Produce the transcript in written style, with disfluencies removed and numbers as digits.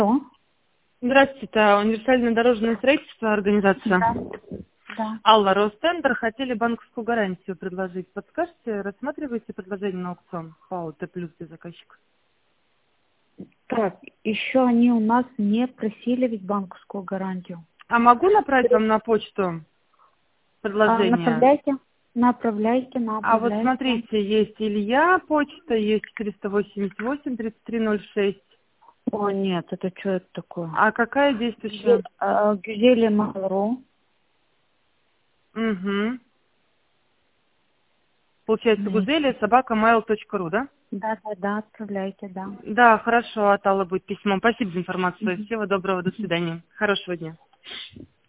Что? Здравствуйте, это универсальное дорожное строительство, организация. Да. Да. Алла, Ростендер, хотели банковскую гарантию предложить. Подскажете, рассматриваете предложение на аукцион ПАО Т плюс для заказчика? Так, еще они у нас не просили ведь банковскую гарантию. А могу направить вам на почту предложение? Направляйте. А вот смотрите, есть Илья почта, есть 488-3306. О, нет, это что это такое? А какая действующая? Гюзели Малро. Угу. Получается, Нет. Гузели, собака.mail.ru, да? Да, отправляйте, да. Да, хорошо, от Аллы будет письмо. Спасибо за информацию. Всего доброго, до свидания. Хорошего дня.